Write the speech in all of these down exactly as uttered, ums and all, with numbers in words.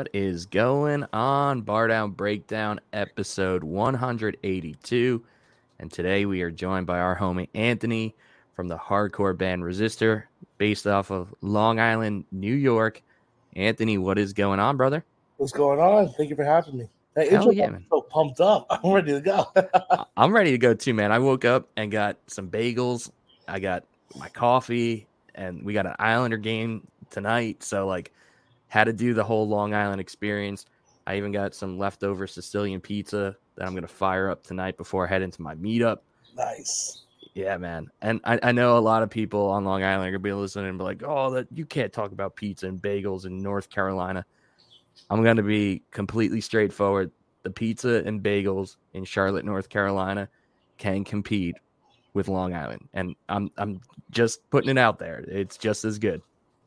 What is going on? Bar Down Breakdown, episode one eighty-two. And today we are joined by our homie Anthony from the hardcore band Resistor, based off of Long Island, New York. Anthony, what is going on, brother? What's going on? Thank you for having me. That Hell intro yeah, got me man. so pumped up. I'm ready to go. I'm ready to go too, man. I woke up and got some bagels. I got my coffee, and we got an Islander game tonight. So, like, had to do the whole Long Island experience. I even got some leftover Sicilian pizza that I'm going to fire up tonight before I head into my meetup. Nice. Yeah, man. And I, I know a lot of people on Long Island are going to be listening and be like, oh, that you can't talk about pizza and bagels in North Carolina. I'm going to be completely straightforward. The pizza and bagels in Charlotte, North Carolina can compete with Long Island. And I'm I'm just putting it out there. It's just as good.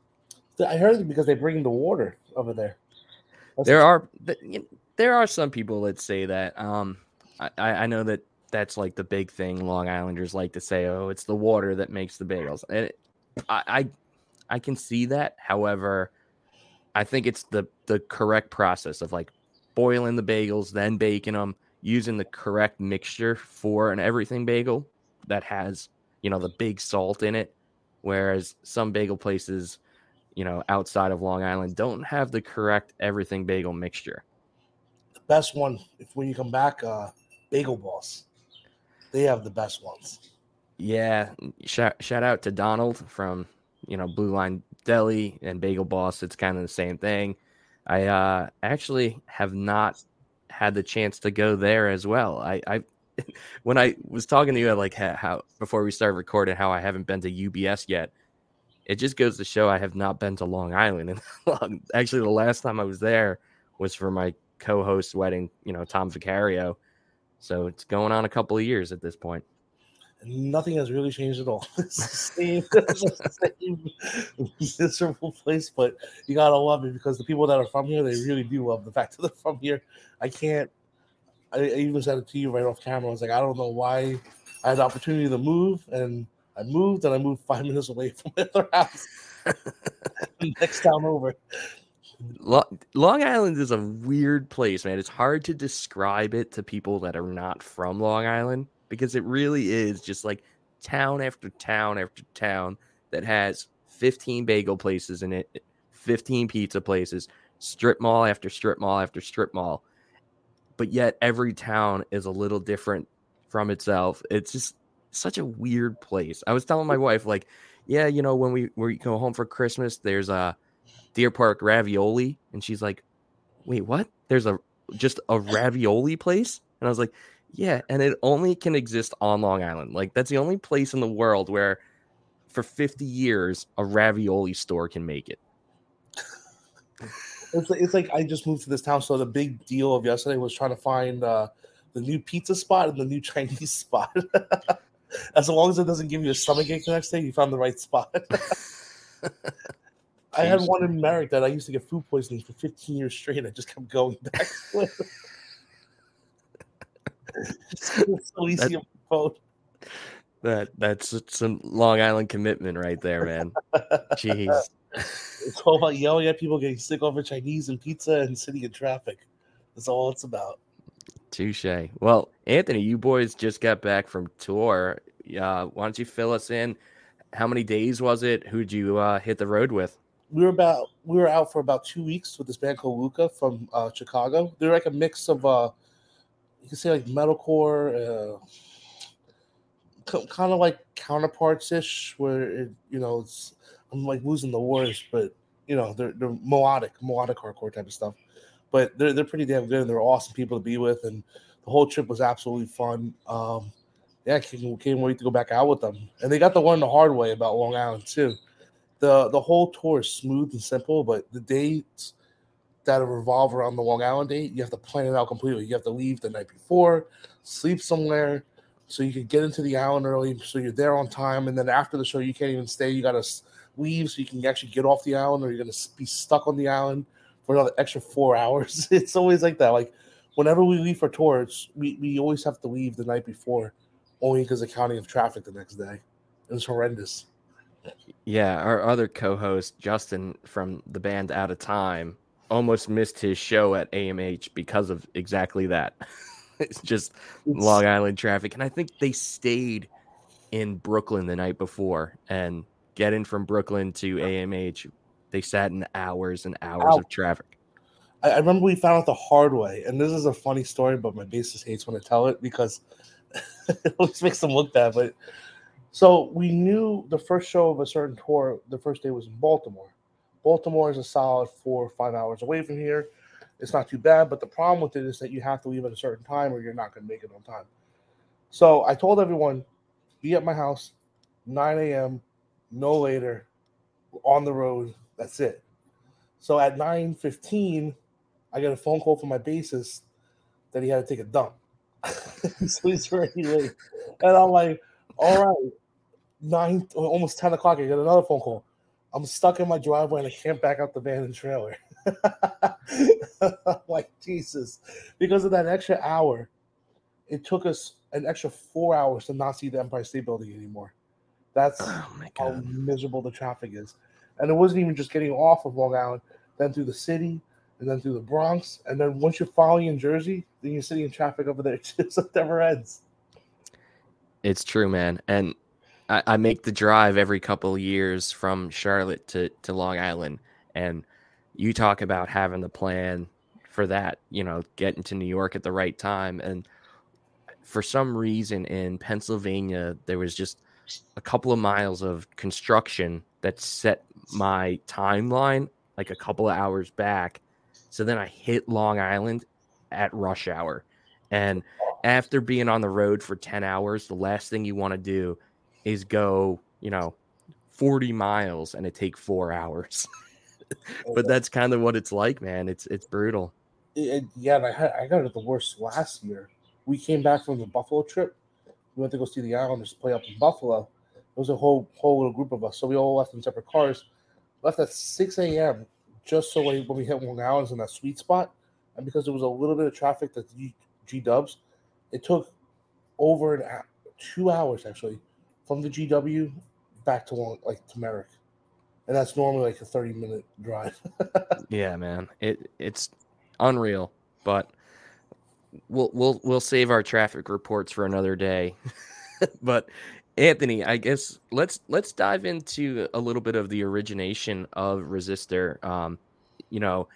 I heard it because they bring the water over there. That's there are there are some people that say that. Um, I, I know that that's like the big thing. Long Islanders like to say, "Oh, it's the water that makes the bagels." And it, I, I I can see that. However, I think it's the the correct process of like boiling the bagels, then baking them, using the correct mixture for an everything bagel that has, you know, the big salt in it. Whereas some bagel places, you know, outside of Long Island don't have the correct everything bagel mixture. The best one, if when you come back, uh, Bagel Boss. They have the best ones. Yeah. Shout, shout out to Donald from, you know, Blue Line Deli and Bagel Boss. It's kind of the same thing. I uh, actually have not had the chance to go there as well. I, I when I was talking to you, like how before we started recording, how I haven't been to U B S yet. It just goes to show I have not been to Long Island. And actually, the last time I was there was for my co-host's wedding, you know, Tom Vicario. So it's going on a couple of years at this point. And nothing has really changed at all. It's the same, it's the same miserable place, but you gotta love it because the people that are from here, they really do love the fact that they're from here. I can't. I, I even said it to you right off camera. I was like, I don't know why I had the opportunity to move, and I moved, and I moved five minutes away from their house. Next town over. Long Island is a weird place, man. It's hard to describe it to people that are not from Long Island because it really is just like town after town after town that has fifteen bagel places in it, fifteen pizza places, strip mall after strip mall after strip mall. But yet every town is a little different from itself. It's just such a weird place. I was telling my wife, like, yeah, you know, when we, we go home for Christmas, there's a Deer Park ravioli. And she's like, wait, what? There's a just a ravioli place? And I was like, yeah, and it only can exist on Long Island. Like, that's the only place in the world where for fifty years a ravioli store can make it. It's like, it's like I just moved to this town, so the big deal of yesterday was trying to find uh, the new pizza spot and the new Chinese spot. As long as it doesn't give you a stomachache the next day, you found the right spot. I had one in Merrick that I used to get food poisoning for fifteen years straight. I just kept going back to it. It's so easy that, on the phone. That that's some Long Island commitment right there, man. Jeez. It's all about yelling at people getting sick over Chinese and pizza and sitting in traffic. That's all it's about. Touche. Well, Anthony, you boys just got back from tour. Uh, why don't you fill us in? How many days was it? Who'd you uh, hit the road with? We were about we were out for about two weeks with this band called Luca from uh, Chicago. They're like a mix of uh, you can say like metalcore, uh, kind of like counterparts ish. Where it, you know it's I'm like losing the words, but you know they're they're melodic, melodic hardcore type of stuff. But they're they're pretty damn good and they're awesome people to be with, and the whole trip was absolutely fun. Um, yeah, can't, can't wait to go back out with them. And they got to learn the hard way about Long Island too. The the whole tour is smooth and simple, but the dates that revolve around the Long Island date, you have to plan it out completely. You have to leave the night before, sleep somewhere, so you can get into the island early, so you're there on time. And then after the show, you can't even stay. You got to leave so you can actually get off the island, or you're going to be stuck on the island for another extra four hours. It's always like that. Like whenever we leave for tours, we, we always have to leave the night before, only because of counting of traffic the next day. It's horrendous. Yeah, our other co-host Justin from the band Out of Time, almost missed his show at A M H because of exactly that. It's just It's Long Island traffic. And I think they stayed in Brooklyn the night before, and getting from Brooklyn to A M H, they sat in hours and hours out. of traffic. I, I remember we found out the hard way, and this is a funny story, but my bassist hates when I tell it because it always makes them look bad. But so we knew the first show of a certain tour, the first day was in Baltimore. Baltimore is a solid four or five hours away from here. It's not too bad, but the problem with it is that you have to leave at a certain time or you're not going to make it on time. So I told everyone, be at my house, nine a.m., no later, on the road. That's it. So at nine fifteen, I got a phone call from my bassist that he had to take a dump. So he's already late. And I'm like, all right, nine, almost ten o'clock, I get another phone call. I'm stuck in my driveway and I can't back out the van and trailer. I'm like, Jesus. Because of that extra hour, it took us an extra four hours to not see the Empire State Building anymore. That's Oh my how God. miserable the traffic is. And it wasn't even just getting off of Long Island, then through the city, and then through the Bronx. And then once you're following in Jersey, then you're sitting in traffic over there too. So it never ends. It's true, man. And I, I make the drive every couple of years from Charlotte to, to Long Island. And you talk about having the plan for that, you know, getting to New York at the right time. And for some reason in Pennsylvania, there was just a couple of miles of construction that set my timeline like a couple of hours back. So then I hit Long Island at rush hour. And after being on the road for ten hours, the last thing you want to do is go, you know, forty miles and it take four hours. But that's kind of what it's like, man. It's it's brutal. It, it, yeah, and I, had, I got it the worst last year. We came back from the Buffalo trip. We went to go see the Islanders play up in Buffalo. There was a whole whole little group of us. So we all left in separate cars. Left at six a.m. just so when we hit Long Island's in that sweet spot. And because there was a little bit of traffic that G, G Dubs, it took over an hour, two hours actually from the G W back to Long, like to Merrick. And that's normally like a thirty minute drive. Yeah, man. It it's unreal, but we'll we'll we'll save our traffic reports for another day. But Anthony, I guess let's let's dive into a little bit of the origination of Resistor. Um, you know,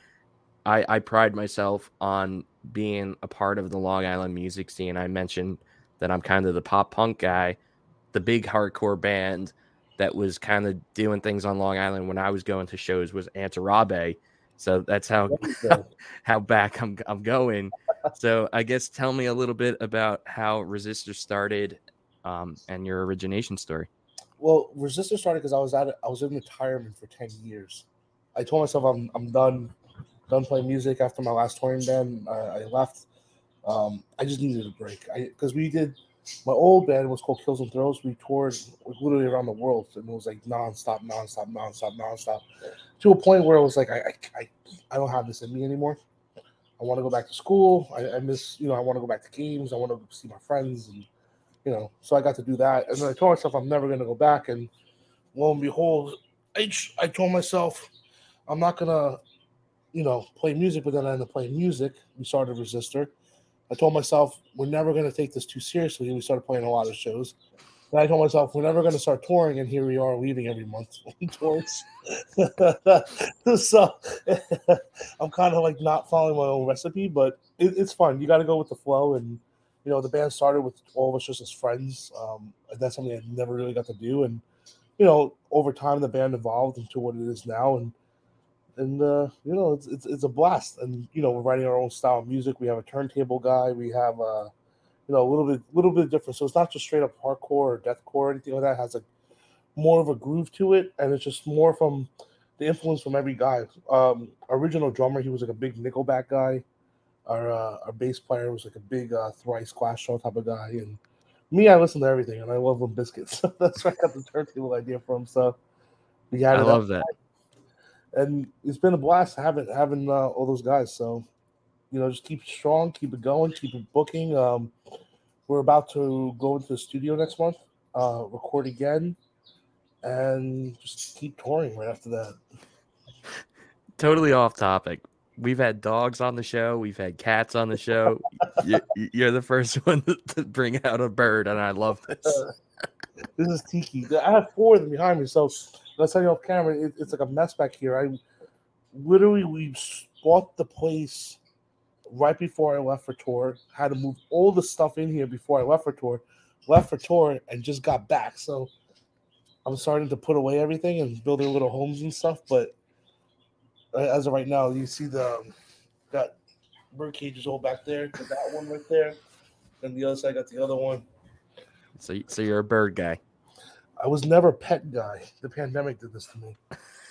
I I pride myself on being a part of the Long Island music scene. I mentioned that I'm kind of the pop punk guy, the big hardcore band that was kind of doing things on Long Island when I was going to shows was Antarabe. So that's how how back I'm I'm going. So I guess tell me a little bit about how Resistor started, um, and your origination story. Well, Resistor started because I was at I was in retirement for ten years. I told myself I'm I'm done done playing music after my last touring band. I, I left. Um, I just needed a break. I because we did my old band was called Kills and Throws. We toured literally around the world, and it was like nonstop, nonstop, nonstop, nonstop, to a point where it was like I I, I, I don't have this in me anymore. I want to go back to school. I, I miss you know I want to go back to games. I want to see my friends, and you know so I got to do that. And then I told myself I'm never going to go back. And lo and behold, I I told myself I'm not gonna you know play music, but then I ended up playing music. We started Resistor. I told myself we're never going to take this too seriously. We started playing a lot of shows. And I told myself we're never going to start touring, and here we are leaving every month on tours. So I'm kind of like not following my own recipe, but it, it's fun. You got to go with the flow, and you know the band started with all of us just as friends. Um, and that's something I never really got to do, and you know over time the band evolved into what it is now, and and uh, you know it's, it's it's a blast. And you know we're writing our own style of music. We have a turntable guy. We have uh, you know a little bit little bit different. So it's not just straight up hardcore or deathcore or anything like that. It has a more of a groove to it, and it's just more from the influence from every guy. Um, original drummer, he was like a big Nickelback guy. Our uh, our bass player was like a big uh, Thrice Glass Show type of guy, and me, I listen to everything, and I love Limp Bizkit. So that's where I got the turntable idea from. So we had I it up, love that. and it's been a blast having having uh, all those guys. So you know, just keep it strong, keep it going, keep it booking. Um, we're about to go into the studio next month, uh, record again, and just keep touring right after that. Totally off topic, we've had dogs on the show. We've had cats on the show. you, you're the first one to bring out a bird, and I love this. This is Tiki. I have four of them behind me, so let's tell you off camera. It, it's like a mess back here. I literally we bought the place right before I left for tour. Had to move all the stuff in here before I left for tour. Left for tour and just got back. So I'm starting to put away everything and build their little homes and stuff. But as of right now, you see the um, got bird cages all back there. Got that one right there. And the other side got the other one. So, so you're a bird guy. I was never a pet guy. The pandemic did this to me.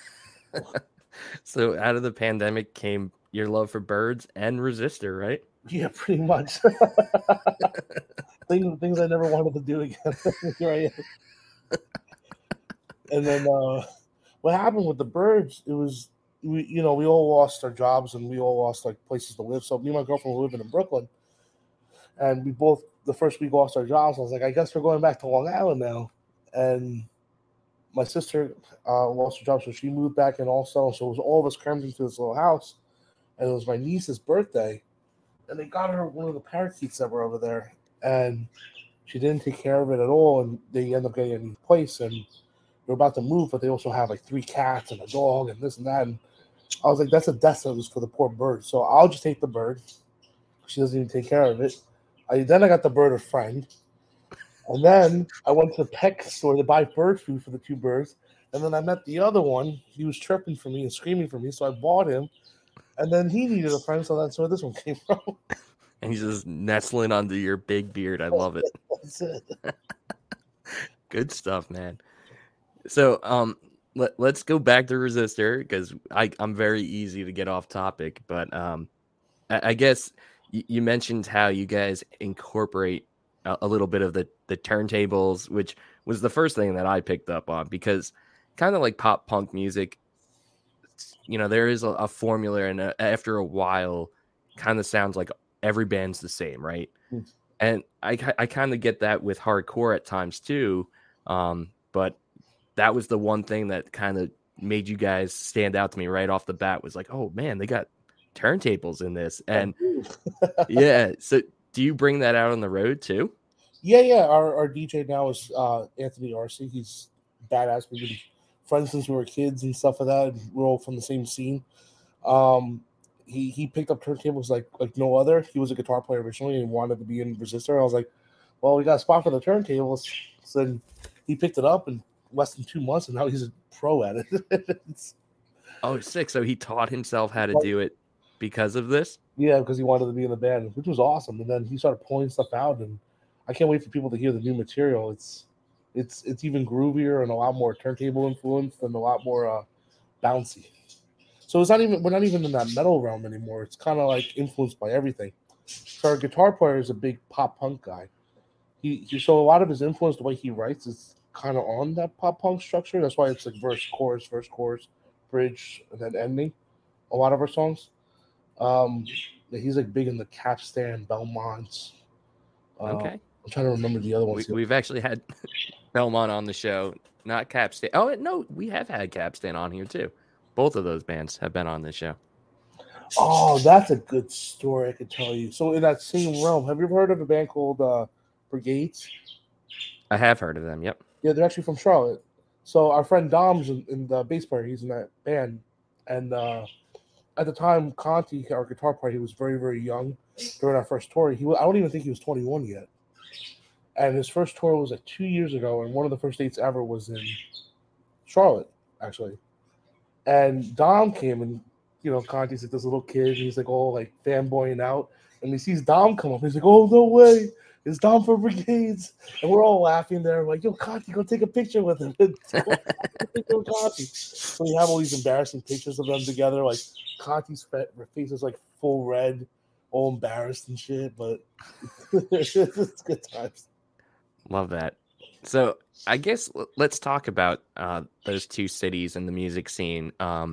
So out of the pandemic came your love for birds and Resistor, right? Yeah, pretty much. things, things I never wanted to do again. Here I am. And then uh, what happened with the birds, it was, we, you know, we all lost our jobs and we all lost like places to live. So me and my girlfriend were living in Brooklyn. And we both, the first week, lost our jobs. I was like, I guess we're going back to Long Island now. And my sister uh, lost her job, so she moved back in also. So it was all of us crammed into this little house. And it was my niece's birthday. And they got her one of the parakeets that were over there. And she didn't take care of it at all. And they ended up getting a new place. And they're about to move, but they also have like three cats and a dog and this and that. And I was like, that's a death sentence for the poor bird. So I'll just take the bird. She doesn't even take care of it. I, then I got the bird a friend. And then I went to the pet store to buy bird food for the two birds. And then I met the other one. He was chirping for me and screaming for me. So I bought him. And then he needed a friend. So that's where this one came from. And he's just nestling under your big beard. I love it. That's it. Good stuff, man. So um, let, let's go back to Resistor because I'm very easy to get off topic. But um, I, I guess you, you mentioned how you guys incorporate a, a little bit of the, the turntables, which was the first thing that I picked up on because kind of like pop punk music, you know, there is a, a formula and a, after a while kind of sounds like every band's the same, right? Mm. And I, I kind of get that with hardcore at times too. Um, but that was the one thing that kind of made you guys stand out to me right off the bat was like, oh man, they got turntables in this. And yeah. So do you bring that out on the road too? Yeah. Yeah. Our, our D J now is uh, Anthony Arce. He's badass. We've been friends since we were kids and stuff like that. We're all from the same scene. Um, he, he picked up turntables like, like no other. He was a guitar player originally and wanted to be in Resistor. I was like, well, we got a spot for the turntables. So then he picked it up in less than two months, and now he's a pro at it. Oh, sick. So he taught himself how to do it because of this? Yeah, because he wanted to be in the band, which was awesome. And then he started pulling stuff out, and I can't wait for people to hear the new material. It's it's it's even groovier and a lot more turntable influenced and a lot more uh, bouncy. So it's not even we're not even in that metal realm anymore. It's kind of like influenced by everything. So our guitar player is a big pop punk guy. He, he so a lot of his influence, the way he writes, is kind of on that pop punk structure. That's why it's like verse, chorus, verse, chorus, bridge, and then ending. A lot of our songs. Um, he's like big in the Capstan, Belmont. Uh, okay. I'm trying to remember the other ones. We, we've actually had Belmont on the show, not Capstan. Oh no, we have had Capstan on here too. Both of those bands have been on this show. Oh, that's a good story I could tell you. So in that same realm, have you ever heard of a band called uh, Brigades? I have heard of them. Yep. Yeah, they're actually from Charlotte. So our friend Dom's in, in the bass player. He's in that band, and uh, at the time, Conti, our guitar player, he was very, very young during our first tour. He was, I don't even think he was twenty-one yet. And his first tour was like two years ago, and one of the first dates ever was in Charlotte, actually. And Dom came, and you know, Conti's like this little kid, and he's like all like fanboying out, and he sees Dom come up. He's like, "Oh no way! It's Dom for Brigades!" And we're all laughing there, like, "Yo, Conti, go take a picture with him." Yo, Conti. So we have all these embarrassing pictures of them together. Like Conti's face is like full red, all embarrassed and shit. But it's good times. Love that. So I guess let's talk about uh, those two cities and the music scene. Um,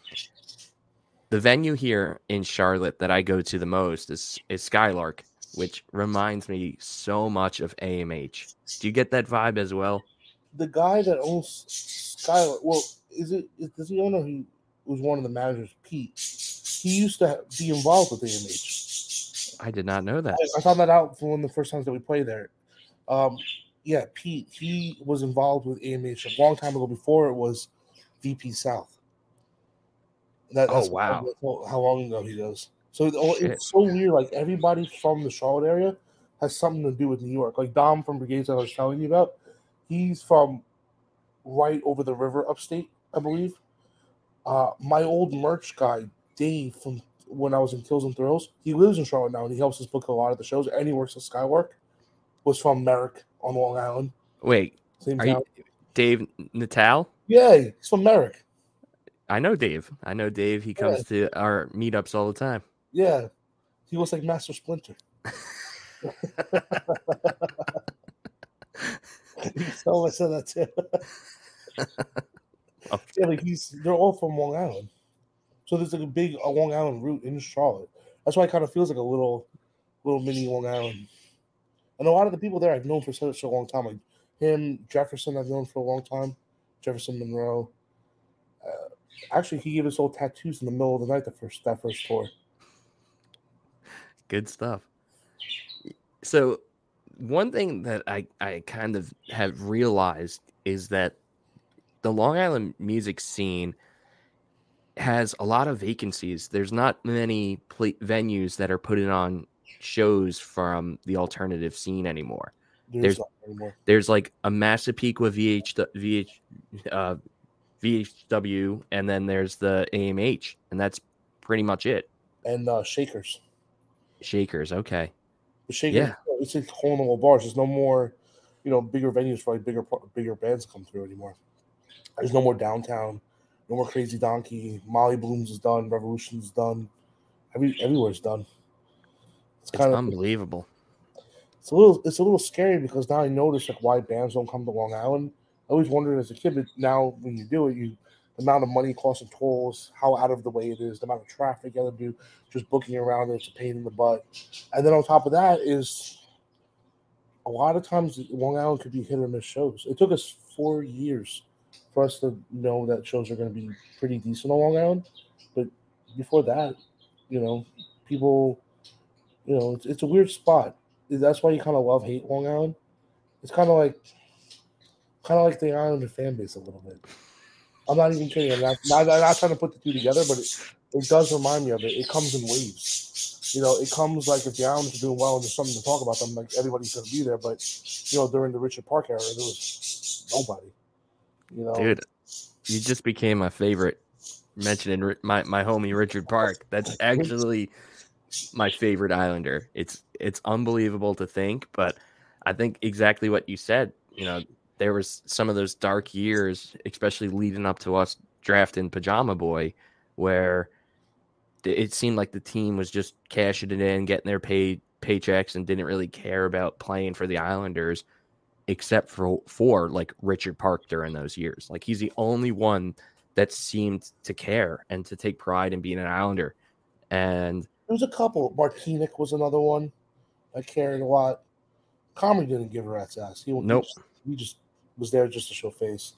the venue here in Charlotte that I go to the most is, is Skylark, which reminds me so much of A M H. Do you get that vibe as well? The guy that owns Skylark, well, is it? Is, does he own or he was one of the managers, Pete? he used to be involved with A M H. I did not know that. I, I found that out from one of the first times that we played there. Um, yeah, Pete, he was involved with A M H a long time ago before it was V P South. That, that's Oh, wow. how, how long ago he goes. So it, Shit. it's so weird. Like everybody from the Charlotte area has something to do with New York. Like Dom from Brigades that I was telling you about, he's from right over the river upstate, I believe. Uh, my old merch guy, Dave, from when I was in Kills and Thrills, he lives in Charlotte now and he helps us book a lot of the shows. And he works at Skywork, was from Merrick on Long Island. Wait, Same are town. you Dave Natal? Yeah, he's from Merrick. I know Dave. I know Dave. He comes yeah. to our meetups all the time. Yeah. He looks like Master Splinter. So I said that too. Oh, yeah, like he's they're all from Long Island. So there's like a big a Long Island route in Charlotte. That's why it kind of feels like a little little mini Long Island. And a lot of the people there I've known for such a long time. Like him, Jefferson I've known for a long time. Jefferson Monroe. Uh, actually he gave us all tattoos in the middle of the night the first that first tour. Good stuff. So one thing that I, I kind of have realized is that the Long Island music scene has a lot of vacancies. There's not many pl- venues that are putting on shows from the alternative scene anymore. There's there's, anymore. there's like a Massapequa V H, V H, uh, V H W, and then there's the A M H, and that's pretty much it. And uh, Shakers. Shakers, okay. The Shakers, yeah. It's like hole in the wall bars. There's no more, you know, bigger venues for like bigger bigger bands to come through anymore. There's no more downtown, no more Crazy Donkey. Molly Blooms is done. Revolution's done. Every everywhere's done. It's, it's kind of unbelievable. It's a little it's a little scary because now I notice like why bands don't come to Long Island. I always wondered as a kid, but now when you do it, you the amount of money it costs in tolls, how out of the way it is, the amount of traffic you have to do, just booking around it, it's a pain in the butt. And then on top of that is a lot of times Long Island could be hit or miss shows. It took us four years for us to know that shows are going to be pretty decent on Long Island. But before that, you know, people, you know, it's, it's a weird spot. That's why you kind of love hate Long Island. It's kind of like, kind of like the Islander fan base a little bit. I'm not even kidding. I'm not, not, I'm not trying to put the two together, but it, it does remind me of it. It comes in waves. You know, it comes like if the Islanders are doing well and there's something to talk about them, like everybody's going to be there. But, you know, during the Richard Park era, there was nobody. You know, dude, you just became my favorite. Mentioning my, my homie Richard Park. That's actually my favorite Islander. It's it's unbelievable to think, but I think exactly what you said. You know, there was some of those dark years, especially leading up to us drafting Pajama Boy, where it seemed like the team was just cashing it in, getting their paid paychecks, and didn't really care about playing for the Islanders, except for for like Richard Park during those years. Like he's the only one that seemed to care and to take pride in being an Islander. And there was a couple. Martinic was another one I cared a lot. Comrie didn't give a rat's ass. He, nope. he, just, he just was there just to show face.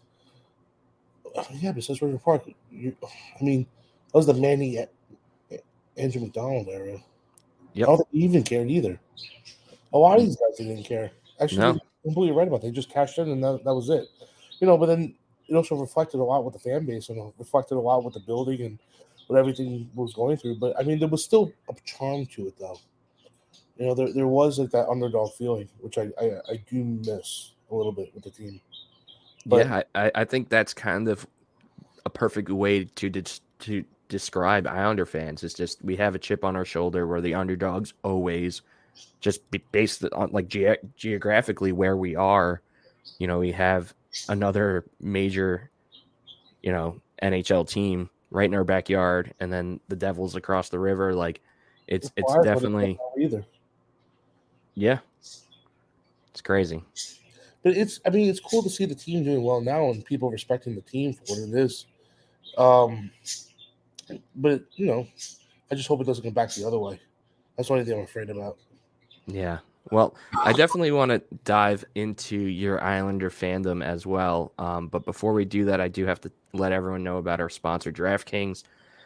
Yeah, besides Richard Park, you, I mean, that was the Manny Andrew McDonald era. Yep. I don't think he even cared either. A lot of these guys didn't care. Actually, no. You're completely right about that. They just cashed in and that, that was it. You know, but then it also reflected a lot with the fan base and reflected a lot with the building and what everything was going through. But, I mean, there was still a charm to it, though. You know, there there was like that underdog feeling, which I, I, I do miss a little bit with the team. But, yeah, I, I think that's kind of a perfect way to de- to describe Islander fans. It's just we have a chip on our shoulder. We're the underdogs always, just be based on like ge- geographically where we are. You know, we have another major, you know, N H L team right in our backyard, and then the Devils across the river. Like, it's it's Flyers definitely either. Yeah, it's crazy. But it's, I mean, it's cool to see the team doing well now and people respecting the team for what it is. Um, but, you know, I just hope it doesn't come back the other way. That's the only thing I'm afraid about. Yeah. Well, I definitely want to dive into your Islander fandom as well. Um, but before we do that, I do have to let everyone know about our sponsor, DraftKings.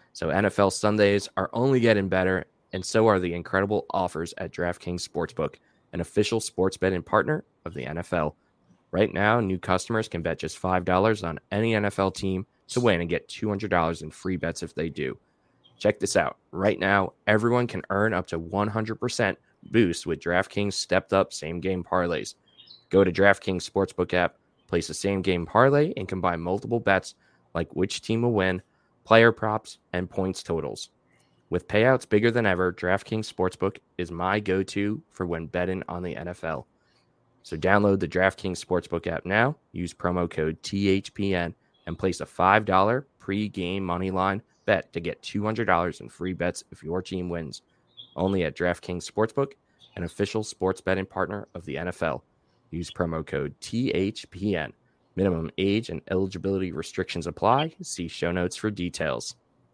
So N F L Sundays are only getting better, and so are the incredible offers at DraftKings Sportsbook, an official sports betting partner of the N F L. Right now, new customers can bet just five dollars on any N F L team to win and get two hundred dollars in free bets if they do. Check this out. Right now, everyone can earn up to one hundred percent boost with DraftKings stepped-up same-game parlays. Go to DraftKings Sportsbook app, place a same-game parlay, and combine multiple bets like which team will win, player props, and points totals. With payouts bigger than ever, DraftKings Sportsbook is my go-to for when betting on the N F L. So download the DraftKings Sportsbook app now, use promo code T H P N, and place a five dollars pre-game moneyline bet to get two hundred dollars in free bets if your team wins. Only at DraftKings Sportsbook, an official sports betting partner of the N F L. Use promo code T H P N. Minimum age and eligibility restrictions apply. See show notes for details.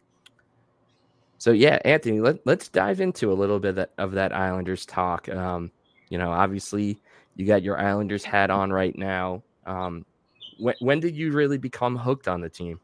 So, yeah, Anthony, let, let's dive into a little bit of that Islanders talk. Um, you know, obviously, you got your Islanders hat on right now. Um, when, when did you really become hooked on the team?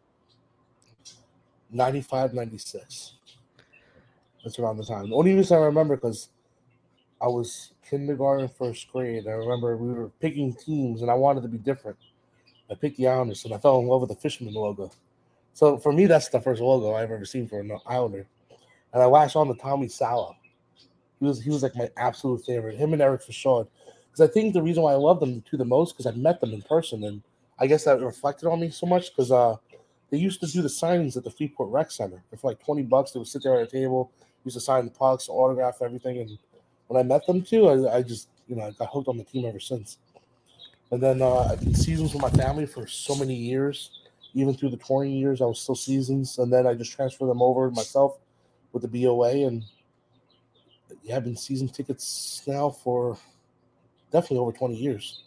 ninety-five, ninety-six. That's around the time. The only reason I remember because I was kindergarten, first grade. I remember we were picking teams, and I wanted to be different. I picked the Islanders, and I fell in love with the Fisherman logo. So for me, that's the first logo I've ever seen for an Islander. And I latched on to Tommy Salo. He was he was like my absolute favorite. Him and Eric Fashad. Because I think the reason why I love them two the most because I met them in person, and I guess that reflected on me so much because uh, they used to do the signings at the Freeport Rec Center. For like twenty bucks, they would sit there at a table, used to sign the pucks, autograph everything. And when I met them too, I, I just you know I got hooked on the team ever since. And then uh, I've been seasons with my family for so many years. Even through the touring years, I was still seasons. And then I just transferred them over myself with the B O A. And yeah, I've been season tickets now for definitely over twenty years.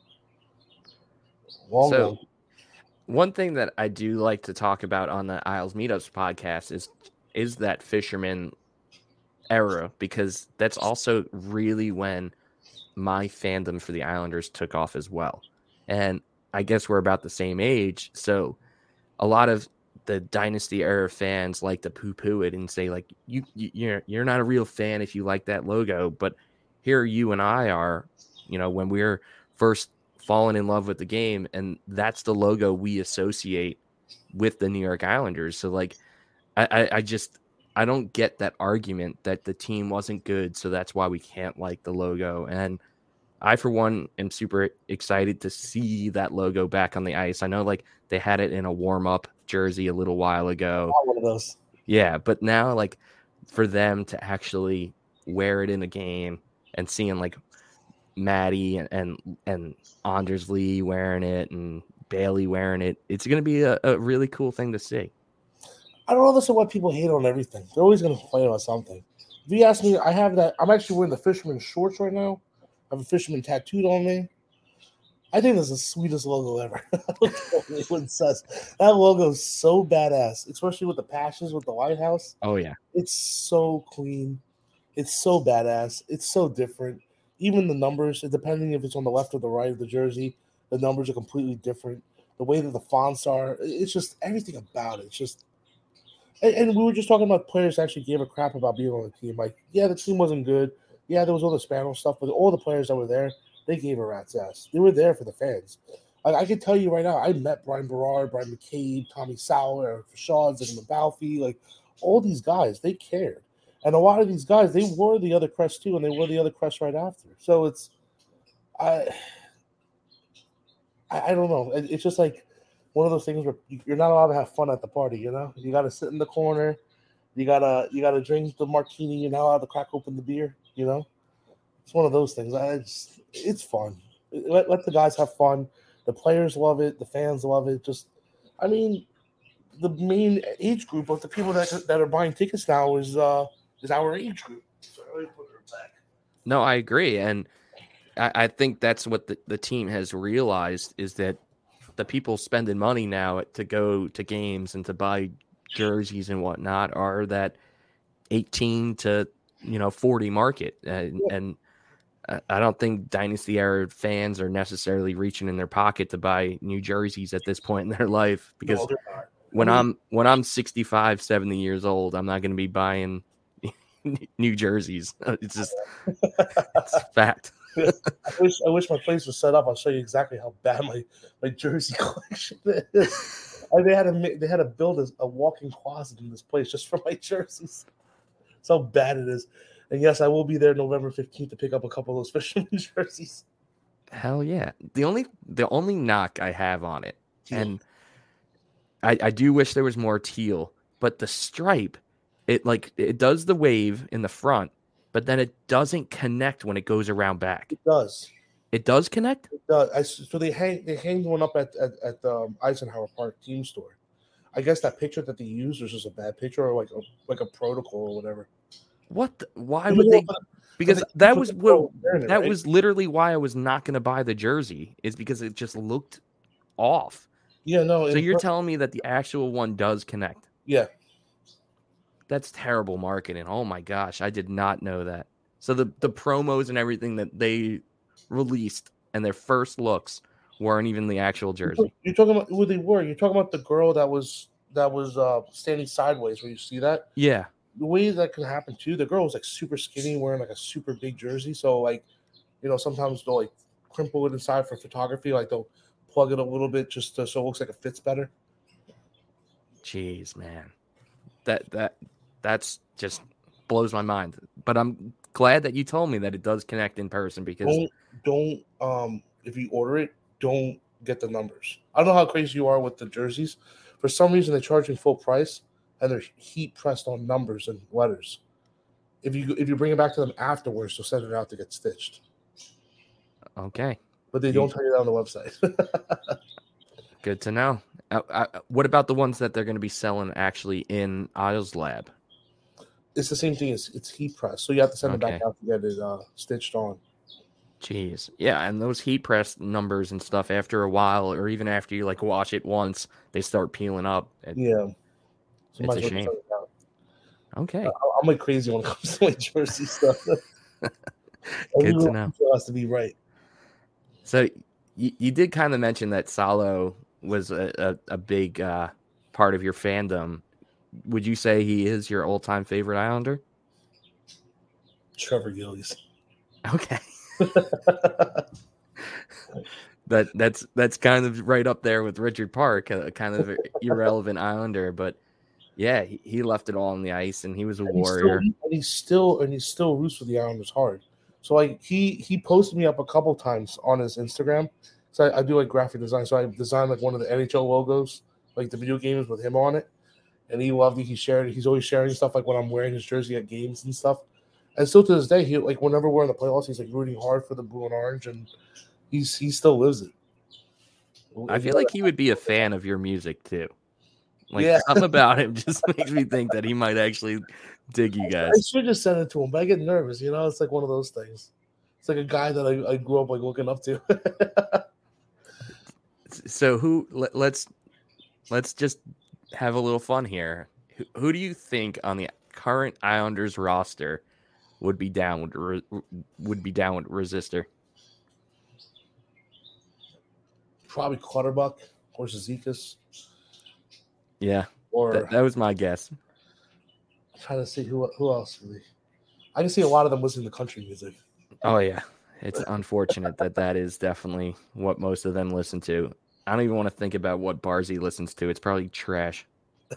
Long so, long. One thing that I do like to talk about on the Isles Meetups podcast is is that Fisherman era, because that's also really when my fandom for the Islanders took off as well. And I guess we're about the same age, so a lot of the Dynasty era fans like to poo-poo it and say like you, you you're you're not a real fan if you like that logo. But here you and I are, you know, when we're first falling in love with the game, and that's the logo we associate with the New York Islanders. So like I, I, I just I don't get that argument that the team wasn't good, so that's why we can't like the logo. And I, for one, am super excited to see that logo back on the ice. I know, like, they had it in a warm-up jersey a little while ago. One of those. Yeah, but now, like, for them to actually wear it in a game and seeing, like, Maddie and and, and Anders Lee wearing it and Bailey wearing it, it's going to be a, a really cool thing to see. I don't understand why people hate on everything. They're always going to complain about something. If you ask me, I have that. I'm actually wearing the Fisherman shorts right now. I have a Fisherman tattooed on me. I think that's the sweetest logo ever. I don't know what it says. That logo is so badass, especially with the patches with the lighthouse. Oh, yeah. It's so clean. It's so badass. It's so different. Even the numbers, depending if it's on the left or the right of the jersey, the numbers are completely different. The way that the fonts are, it's just everything about it. It's just, and, and we were just talking about players that actually gave a crap about being on the team. Like, yeah, the team wasn't good. Yeah, there was all the Spanish stuff, but all the players that were there, they gave a rat's ass. They were there for the fans. Like, I can tell you right now, I met Brian Berard, Brian McCabe, Tommy Sauer, Eric Fashad, Zygmunt Balfi, like all these guys, they cared. And a lot of these guys, they wore the other crest too, and they wore the other crest right after. So it's, I, I, I don't know. It, it's just like one of those things where you're not allowed to have fun at the party. You know, you got to sit in the corner. You gotta, you gotta drink the martini. You're not allowed to crack open the beer. You know, it's one of those things. I, it's, it's fun. Let, let the guys have fun. The players love it. The fans love it. Just, I mean, the main age group of the people that that are buying tickets now is uh is our age group. So let me put it back. No, I agree, and I, I think that's what the, the team has realized is that the people spending money now to go to games and to buy jerseys and whatnot are that eighteen to you know forty market, and, Yeah. and I don't think Dynasty era fans are necessarily reaching in their pocket to buy new jerseys at this point in their life because No, they're not. when mean, I'm when I'm sixty-five, seventy years old, I'm not going to be buying new jerseys. It's just it's fact. I wish I wish my place was set up. I'll show you exactly how bad my, my jersey collection is. And they had to they had to build a, a walk-in closet in this place just for my jerseys. That's how bad it is. And yes, I will be there November fifteenth to pick up a couple of those fisherman jerseys. Hell yeah. The only the only knock I have on it, Teal. and I, I do wish there was more teal, but the stripe, it like it does the wave in the front, but then it doesn't connect when it goes around back. It does. It does connect? It does. I, so they hang they hanged one up at at, at the um, Eisenhower Park team store. I guess that picture that they used was just a bad picture, or like a like a protocol or whatever. What? The, why would they? Because that was what that right? was literally why I was not going to buy the jersey, is because it just looked off. Yeah, no. So you're telling me that the actual one does connect? Yeah. That's terrible marketing. Oh my gosh, I did not know that. So the the promos and everything that they released and their first looks weren't even the actual jersey. You're talking about who they were. You're talking about the girl that was that was uh, standing sideways. Where you see that? Yeah. The way that can happen too. The girl was like super skinny, wearing like a super big jersey. So like, you know, sometimes they'll like crimple it inside for photography. Like they'll plug it a little bit just to, so it looks like it fits better. Jeez, man, that that that's just blows my mind. But I'm glad that you told me that it does connect in person, because don't don't um if you order it, don't get the numbers. I don't know how crazy you are with the jerseys. For some reason, they charge you full price, and they're heat pressed on numbers and letters. If you if you bring it back to them afterwards, they'll send it out to get stitched. Okay, but they don't tell you that on the website. Good to know. Uh, uh, what about the ones that they're going to be selling actually in Isles Lab? It's the same thing. It's it's heat press, so you have to send Okay. it back out to get it uh, stitched on. Jeez, yeah, and those heat press numbers and stuff, after a while, or even after you like wash it once, they start peeling up. It, Yeah, so it's a shame. Okay, uh, I'm like crazy when it comes to my jersey stuff. Good to know. Has to be right. So you, you did kind of mention that Salo was a, a, a big uh, part of your fandom. Would you say he is your all-time favorite Islander? Trevor Gillies. Okay. that that's that's kind of right up there with Richard Park, a kind of irrelevant Islander, but yeah, he, he left it all on the ice, and he was a and warrior. He's still, and he's still and he's still roots for the Islanders hard. So like he he posted me up a couple times on his Instagram. So I, I do like graphic design. So I designed like one of the N H L logos, like the video games with him on it, and he loved it. He shared it. He's always sharing stuff like when I'm wearing his jersey at games and stuff. And still to this day, he like whenever we're in the playoffs, he's like rooting hard for the blue and orange, and he's he still lives it. I feel like he would be a fan of your music too. Like yeah. something about him just makes me think that he might actually dig you guys. I should just send it to him, but I get nervous. You know, it's like one of those things. It's like a guy that I, I grew up like looking up to. So who? Let, let's let's just have a little fun here. Who, who do you think on the current Islanders roster would be down with would be down with Resistor? Probably Clutterbuck or Zizekas. Yeah, or that, that was my guess. I'm trying to see who who else really. I can see a lot of them listening to country music. Oh yeah, it's unfortunate that that is definitely what most of them listen to. I don't even want to think about what Barzy listens to. It's probably trash.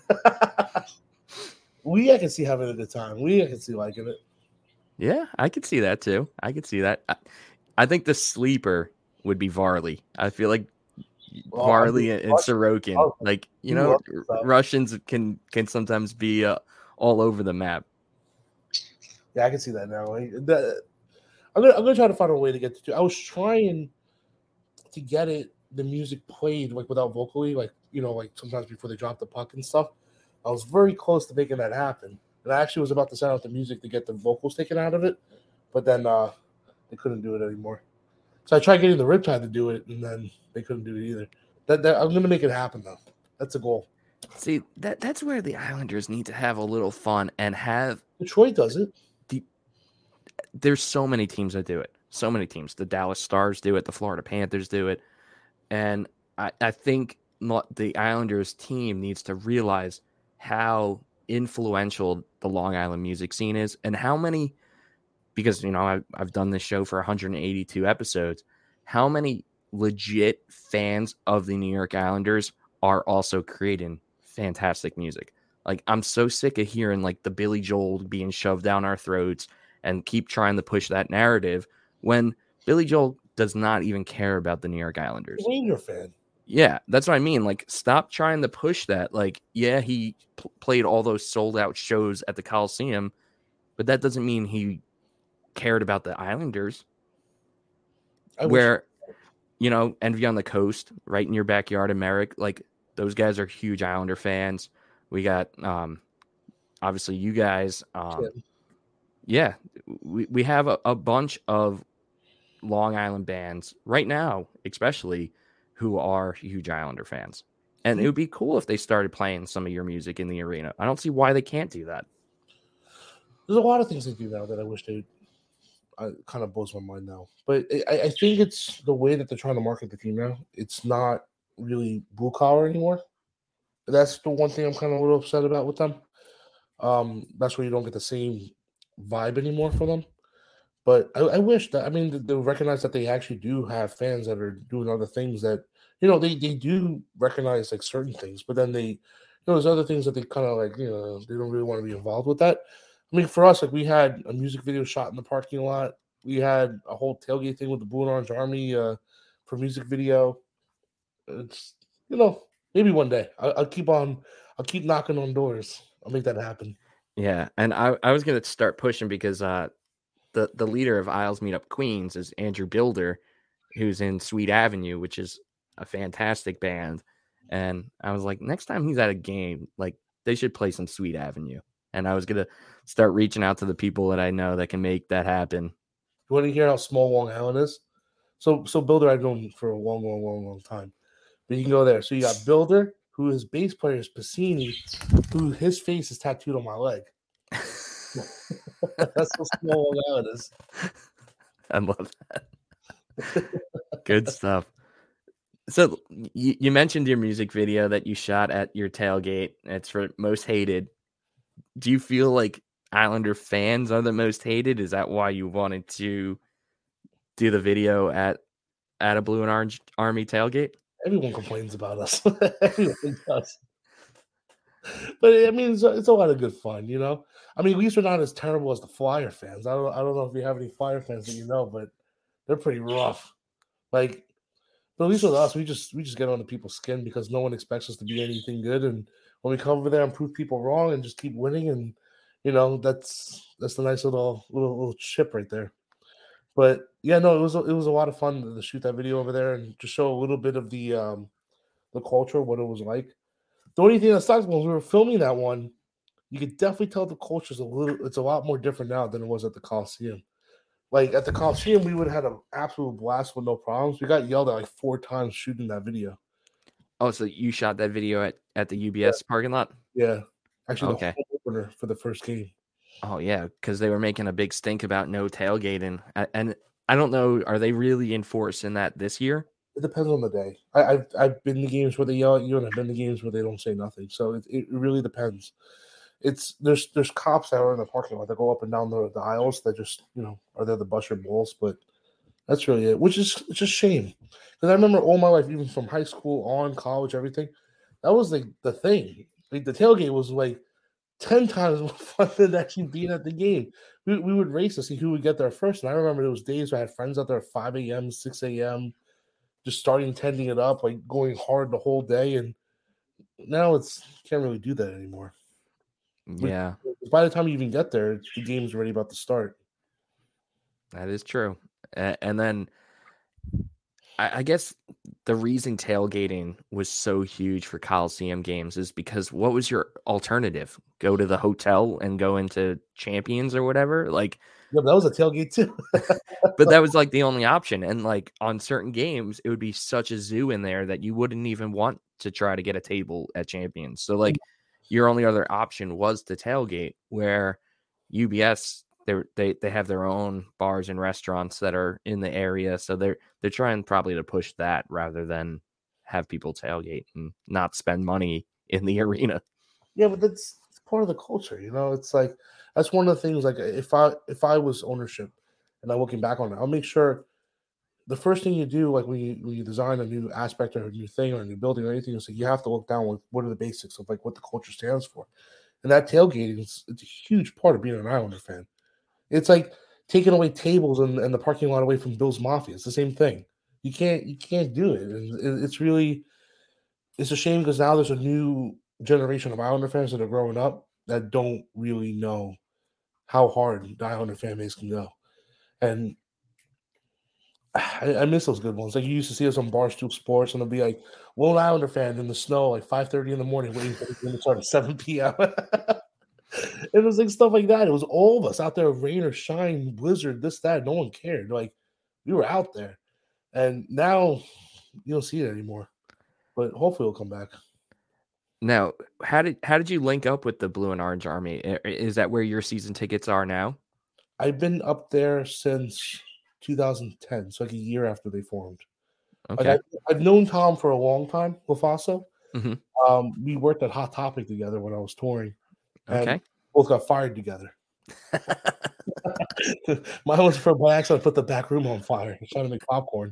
We I can see having a good time. We I can see liking it. Yeah, I could see that too. I could see that. I, I think the sleeper would be Varley. I feel like well, Varley and, and Sorokin, oh, like you know, Russians can can sometimes be uh, all over the map. Yeah, I can see that now. The, I'm gonna I'm gonna try to find a way to get to. I was trying to get it the music played like without vocally, like you know, like sometimes before they drop the puck and stuff. I was very close to making that happen, and I actually was about to send out the music to get the vocals taken out of it, but then uh, they couldn't do it anymore. So I tried getting the Riptide to do it, and then they couldn't do it either. That, that I'm gonna make it happen though. That's a goal. See, that that's where the Islanders need to have a little fun and have. Detroit does it. The, there's so many teams that do it. So many teams. The Dallas Stars do it. The Florida Panthers do it. And I, I think not the Islanders team needs to realize how influential the Long Island music scene is and how many, because, you know, I've, I've done this show for one hundred eighty-two episodes, how many legit fans of the New York Islanders are also creating fantastic music. Like, I'm so sick of hearing like the Billy Joel being shoved down our throats and keep trying to push that narrative when Billy Joel does not even care about the New York Islanders. Ranger fan. Yeah, that's what I mean. Like, stop trying to push that. Like, yeah, he p- played all those sold out shows at the Coliseum, but that doesn't mean he cared about the Islanders. I where, wish- you know, Envy on the Coast, right in your backyard in Merrick, like, those guys are huge Islander fans. We got, um, obviously, you guys. Um, yeah, we, we have a, a bunch of Long Island bands right now, especially, who are huge Islander fans. And it would be cool if they started playing some of your music in the arena. I don't see why they can't do that. There's a lot of things they do now that I wish they I kind of blows my mind now. But I, I think it's the way that they're trying to market the team now. It's not really blue collar anymore. That's the one thing I'm kind of a little upset about with them. Um, that's where you don't get the same vibe anymore for them. But I, I wish that, I mean, they recognize that they actually do have fans that are doing other things that, you know, they, they do recognize like certain things, but then they, you know, there's other things that they kind of like, you know, they don't really want to be involved with that. I mean, for us, like we had a music video shot in the parking lot. We had a whole tailgate thing with the Blue and Orange Army uh, for music video. It's, you know, maybe one day I'll, I'll keep on, I'll keep knocking on doors. I'll make that happen. Yeah, and I, I was going to start pushing because uh, the, the leader of Isles Meetup Queens is Andrew Builder, who's in Sweet Avenue, which is a fantastic band. And I was like, next time he's at a game, like, they should play some Sweet Avenue. And I was going to start reaching out to the people that I know that can make that happen. You want to hear how small Long Island is? So, so Builder, I've known for a long, long, long, long time. But you can go there. So you got Builder, who his bass player is Pacini, who his face is tattooed on my leg. That's how small Long Island is. I love that. Good stuff. So you, you mentioned your music video that you shot at your tailgate. It's for Most Hated. Do you feel like Islander fans are the most hated? Is that why you wanted to do the video at at a Blue and Orange Army tailgate? Everyone complains about us. Everyone does. But I mean, it's a, it's a lot of good fun, you know. I mean, at least we're not as terrible as the Flyer fans. I don't, I don't know if you have any Flyer fans that you know, but they're pretty rough. Like, but at least with us, we just we just get on the people's skin because no one expects us to be anything good, and when we come over there and prove people wrong and just keep winning, and you know, that's that's the nice little little little chip right there. But yeah, no, it was a, it was a lot of fun to shoot that video over there and just show a little bit of the um the culture, what it was like. The only thing that sucks was when we were filming that one, you could definitely tell the culture's a little it's a lot more different now than it was at the Coliseum. Like at the Coliseum, we would have had an absolute blast with no problems. We got yelled at like four times shooting that video. Oh, so you shot that video at, at the U B S yeah. parking lot? Yeah. Actually, okay. the home opener for the first game. Oh, yeah, because they were making a big stink about no tailgating. And I don't know, are they really enforcing that this year? It depends on the day. I, I've I've been to games where they yell at you, and I've been to games where they don't say nothing. So it, it really depends. It's there's there's cops that are in the parking lot that go up and down the, the aisles that just, you know, are there the bust your balls, but that's really it. Which is it's just shame. Because I remember all my life, even from high school on, college, everything, that was like the thing. Like the tailgate was like ten times more fun than actually being at the game. We we would race to see who would get there first. And I remember those days where I had friends out there at five a.m., six a.m., just starting tending it up, like going hard the whole day. And now it's can't really do that anymore. Yeah. By the time you even get there, the game's already about to start. That is true. And then I guess the reason tailgating was so huge for Coliseum games is because what was your alternative? Go to the hotel and go into Champions or whatever? Like, yeah, that was a tailgate too. But that was like the only option. And like on certain games, it would be such a zoo in there that you wouldn't even want to try to get a table at Champions. So like your only other option was to tailgate, where U B S they they they have their own bars and restaurants that are in the area, so they're they're trying probably to push that rather than have people tailgate and not spend money in the arena. Yeah, but that's part of the culture, you know. It's like that's one of the things. Like if I if I was ownership, and I'm looking back on it, I'll make sure the first thing you do, like when you when you design a new aspect or a new thing or a new building or anything, is like you have to look down with what are the basics of like what the culture stands for. And that tailgating is it's a huge part of being an Islander fan. It's like taking away tables and, and the parking lot away from Bill's Mafia. It's the same thing. You can't you can't do it. And it's really it's a shame because now there's a new generation of Islander fans that are growing up that don't really know how hard the Islander fan base can go. And I, I miss those good ones. Like you used to see us on Barstool Sports, and it'll be like Lone Islander fan in the snow, like five thirty in the morning, waiting for the game to start at seven p.m. It was like stuff like that. It was all of us out there, rain or shine, blizzard, this, that. No one cared. Like we were out there, and now you don't see it anymore. But hopefully, it'll come back. Now, how did how did you link up with the Blue and Orange Army? Is that where your season tickets are now? I've been up there since two thousand ten, so like a year after they formed. Okay, like I, I've known Tom for a long time, LaFaso. Mm-hmm. Um, we worked at Hot Topic together when I was touring, and okay, both got fired together. Mine was for by accident. I put the back room on fire, trying to make popcorn.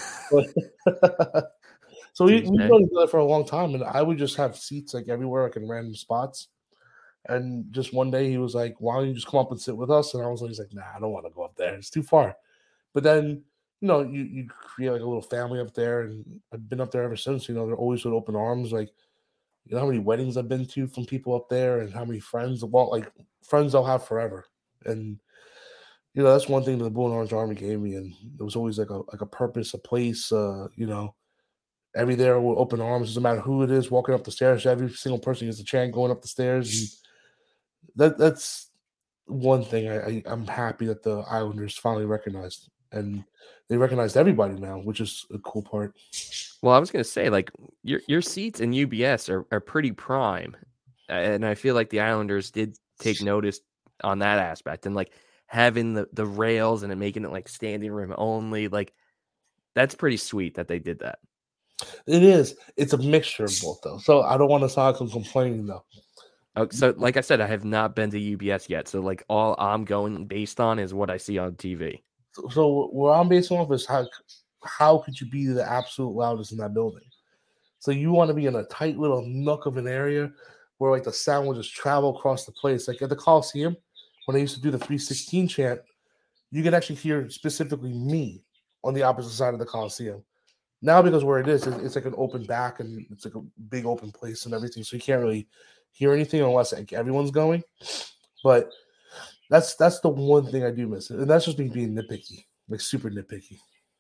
But, so we, we've known each other for a long time, and I would just have seats like everywhere, like in random spots. And just one day he was like, why don't you just come up and sit with us? And I was like, he's like, nah, I don't want to go up there. It's too far. But then, you know, you, you create like a little family up there. And I've been up there ever since. You know, they're always with open arms. Like, you know how many weddings I've been to from people up there and how many friends, well, like friends I'll have forever. And, you know, that's one thing that the Blue and Orange Army gave me. And it was always like a like a purpose, a place, uh, you know, every there with open arms. Doesn't matter who it is walking up the stairs. Every single person gets a chant going up the stairs. And that that's one thing I, I I'm happy that the Islanders finally recognized, and they recognized everybody now, which is a cool part. Well, I was gonna say, like your your seats in U B S are, are pretty prime, and I feel like the Islanders did take notice on that aspect, and like having the the rails and it making it like standing room only, like that's pretty sweet that they did that. It is. It's a mixture of both, though. So I don't want to sound like I'm complaining, though. Oh, so like I said, I have not been to U B S yet. So like all I'm going based on is what I see on T V. So, so where I'm based off is how how could you be the absolute loudest in that building? So you want to be in a tight little nook of an area where like the sound will just travel across the place. Like at the Coliseum, when I used to do the three sixteen chant, you can actually hear specifically me on the opposite side of the Coliseum. Now, because where it is, it's like an open back and it's like a big open place and everything. So you can't really hear anything unless like everyone's going. But that's that's the one thing I do miss. And that's just me being nitpicky, like super nitpicky.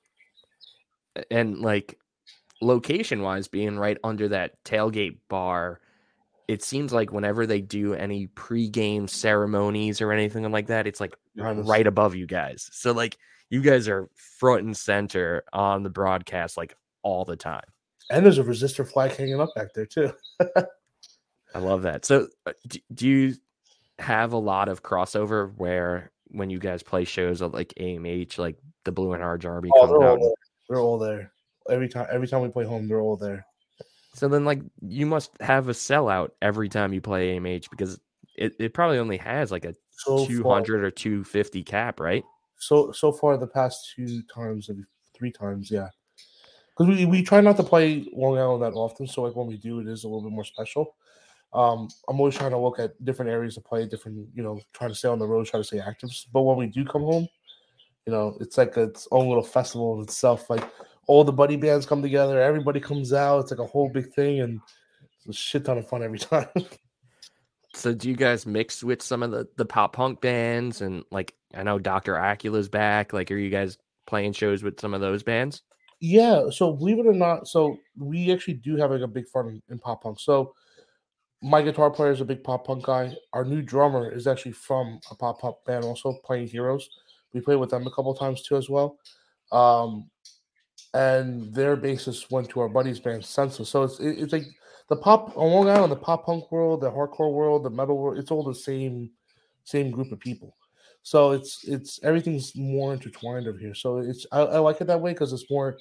And like location wise, being right under that tailgate bar, it seems like whenever they do any pregame ceremonies or anything like that, it's like Honestly. right above you guys. So like you guys are front and center on the broadcast like all the time. And there's a resistor flag hanging up back there too. I love that. So do you have a lot of crossover where when you guys play shows at like A M H, like the Blue and Orange Army oh, comes they're out? All and... They're all there. Every time every time we play home, they're all there. So then like you must have a sellout every time you play A M H because it, it probably only has like a so two hundred far, or two fifty cap, right? So so far the past two times, maybe three times, yeah. Because we, we try not to play Long Island that often, so like when we do, it is a little bit more special. Um, I'm always trying to look at different areas to play, different, you know, trying to stay on the road, try to stay active. But when we do come home, you know, it's like its own little festival in itself. Like all the buddy bands come together, everybody comes out. It's like a whole big thing, and it's a shit ton of fun every time. So do you guys mix with some of the, the pop punk bands? And like, I know Doctor Acula's back. Like, are you guys playing shows with some of those bands? Yeah. So believe it or not, so we actually do have like a big fun in, in pop punk. So my guitar player is a big pop punk guy. Our new drummer is actually from a pop punk band also, Playing Heroes. We played with them a couple of times too as well. Um, and their bassist went to our buddy's band, Senseless. So it's it, it's like the pop on Long Island, the pop punk world, the hardcore world, the metal world, it's all the same same group of people. So it's it's everything's more intertwined over here. So it's I, I like it that way because it's more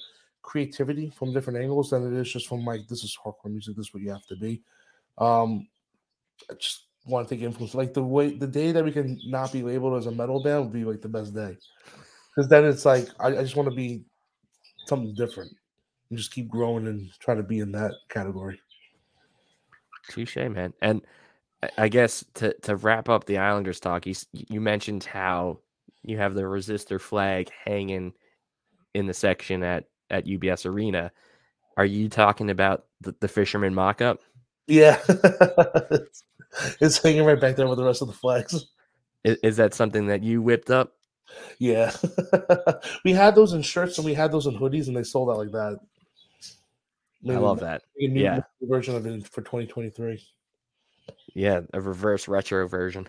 creativity from different angles than it is just from like this is hardcore music, this is what you have to be. Um, I just want to take influence. Like the way the day that we can not be labeled as a metal band would be like the best day. Because then it's like I, I just want to be something different and just keep growing and try to be in that category. Touche, man. And I guess to to wrap up the Islanders talk, you you mentioned how you have the resistor flag hanging in the section at at U B S Arena. Are you talking about the, the Fisherman mock-up? Yeah. It's hanging right back there with the rest of the flags. Is, is that something that you whipped up? Yeah. We had those in shirts and we had those in hoodies and they sold out like that. Maybe I love that. A new yeah. version of it for twenty twenty-three. Yeah, a reverse retro version.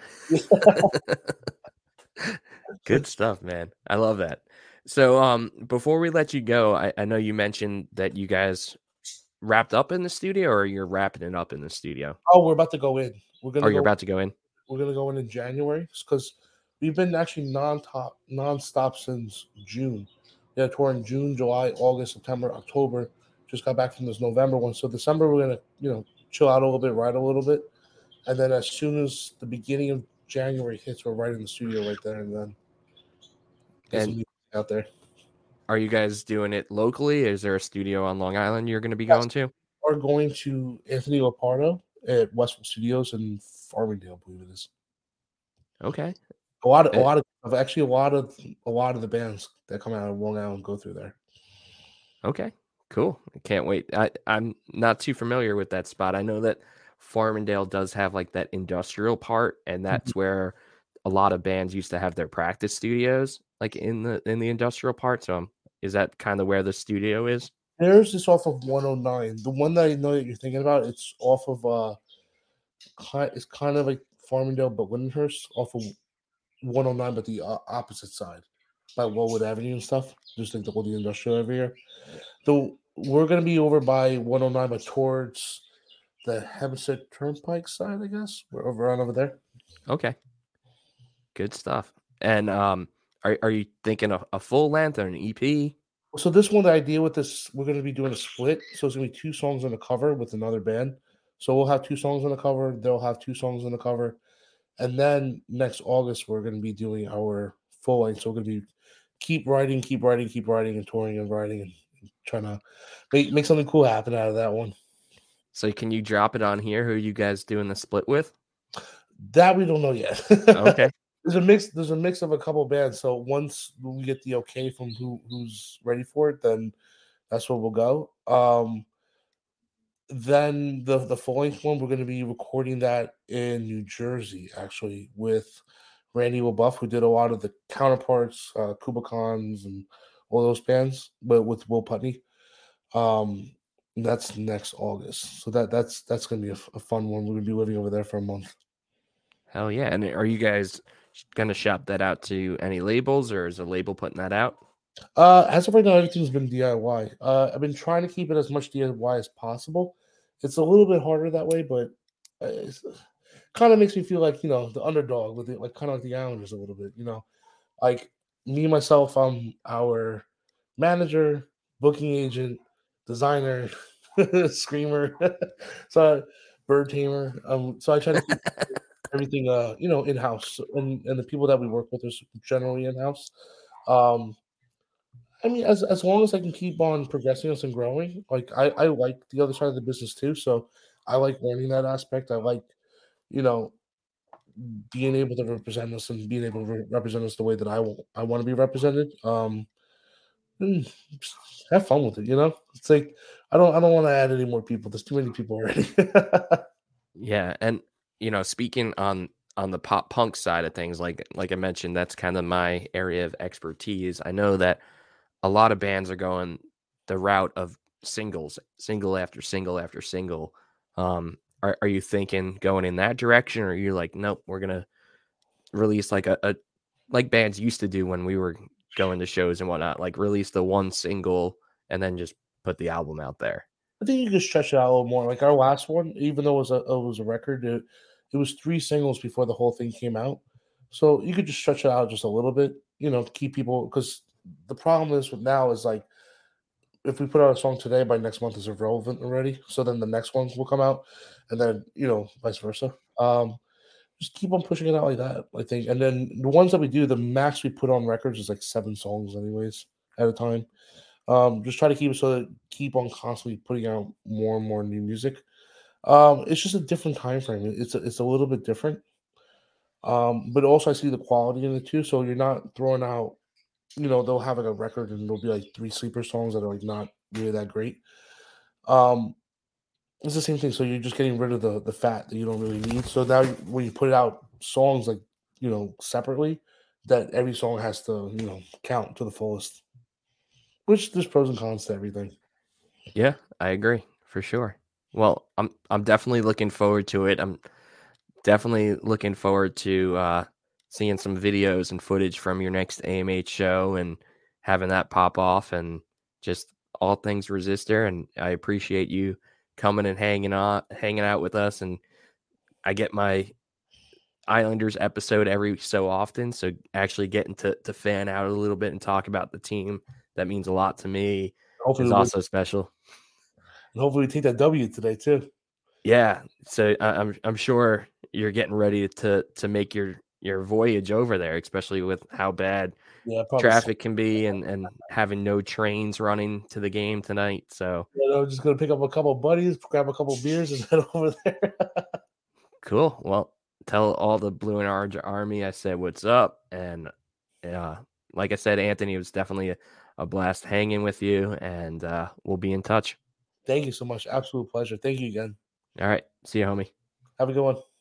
Good stuff, man. I love that. So um before we let you go, I, I know you mentioned that you guys wrapped up in the studio, or you're wrapping it up in the studio? Oh, we're about to go in. We're gonna Oh, you're go, about to go in? We're gonna go in in January because we've been actually non-top non-stop since June. Yeah, tour in June, July, August, September, October. Just got back from this November one. So December we're gonna, you know, chill out a little bit, ride a little bit. And then as soon as the beginning of January hits, we're right in the studio right there and then get some music out there. Are you guys doing it locally? Is there a studio on Long Island you're going to be yes. going to? We're going to Anthony Lapardo at Westwood Studios in Farmingdale, I believe it is. Okay. A lot of a lot of actually a lot of a lot of the bands that come out of Long Island go through there. Okay, cool. I can't wait. I, I'm not too familiar with that spot. I know that Farmingdale does have like that industrial part, and that's mm-hmm. where a lot of bands used to have their practice studios, like in the in the industrial part. So um, is that kind of where the studio is? There's this off of one oh nine. The one that I know that you're thinking about, it's off of uh, it's kind of like Farmingdale, but Lindenhurst, off of one oh nine, but the uh, opposite side, by Wellwood Avenue and stuff. Just like the whole the industrial area. So we're gonna be over by one oh nine, but towards the Hempstead Turnpike side, I guess. We're over on over there. Okay. Good stuff. And um, are are you thinking a, a full length or an E P? So this one, the idea with this, we're going to be doing a split. So it's going to be two songs on the cover with another band. So we'll have two songs on the cover. They'll have two songs on the cover. And then next August, we're going to be doing our full length. So we're going to be keep writing, keep writing, keep writing, and touring and writing and trying to make, make something cool happen out of that one. So can you drop it on here? Who are you guys doing the split with? That we don't know yet. Okay. There's a mix. There's a mix of a couple bands. So once we get the okay from who who's ready for it, then that's where we'll go. Um, then the the full length one, we're going to be recording that in New Jersey, actually, with Randy LaBeouf, who did a lot of the counterparts, uh, Kubicons, and all those bands, but with Will Putney. Um, that's next August. So that that's that's going to be a, a fun one. We're going to be living over there for a month. Hell yeah! And are you guys going to shop that out to any labels, or is a label putting that out? Uh, as of right now, everything's been D I Y. Uh, I've been trying to keep it as much D I Y as possible. It's a little bit harder that way, but it kind of makes me feel like, you know, the underdog with it, like kind of like the Islanders a little bit, you know, like me, myself, I'm our manager, booking agent, designer, screamer, so bird tamer. Um, so I try to keep everything, uh, you know, in-house, and, and the people that we work with are generally in-house. Um, I mean, as as long as I can keep on progressing us and growing, like I, I like the other side of the business too. So I like learning that aspect. I like, you know, being able to represent us and being able to re- represent us the way that I want I want to be represented. Um, have fun with it, you know. It's like I don't I don't want to add any more people. There's too many people already. Yeah, and you know, speaking on on the pop punk side of things, like like I mentioned, that's kind of my area of expertise. I know that a lot of bands are going the route of singles, single after single after single. Um, are are you thinking going in that direction, or are you like, nope, we're gonna release like a, a like bands used to do when we were going to shows and whatnot, like release the one single and then just put the album out there? I think you can stretch it out a little more. Like our last one, even though it was a it was a record, it, it was three singles before the whole thing came out. So you could just stretch it out just a little bit, you know, to keep people, because the problem is with now is like if we put out a song today, by next month is irrelevant already. So then the next ones will come out, and then you know, vice versa. Um, just keep on pushing it out like that, I think. And then the ones that we do, the max we put on records is like seven songs, anyways, at a time. Um, just try to keep it so that keep on constantly putting out more and more new music. Um, it's just a different time frame. It's a, it's a little bit different. Um, but also I see the quality in it too. So you're not throwing out, you know, they'll have like a record and there'll be like three sleeper songs that are like not really that great. Um, it's the same thing. So you're just getting rid of the the fat that you don't really need. So now when you put out songs like, you know, separately, that every song has to, you know, count to the fullest. Which there's pros and cons to everything. Yeah, I agree for sure. Well, I'm I'm definitely looking forward to it. I'm definitely looking forward to uh, seeing some videos and footage from your next A M H show and having that pop off and just all things Resistor. And I appreciate you coming and hanging on, hanging out with us. And I get my Islanders episode every so often, so actually getting to to fan out a little bit and talk about the team that means a lot to me Hopefully, is we win, also special. and hopefully we take that W today too. Yeah, so I, I'm I'm sure you're getting ready to to make your your voyage over there, especially with how bad Yeah, probably. traffic can be and and having no trains running to the game tonight. So You know, just gonna pick up a couple of buddies, grab a couple of beers, and head over there. cool. Well, tell all the Blue and Orange Army I said what's up, and uh, like I said, Anthony, it was definitely a, a blast hanging with you, and uh, we'll be in touch. Thank you so much. Absolute pleasure. Thank you again. All right, see you, homie. Have a good one.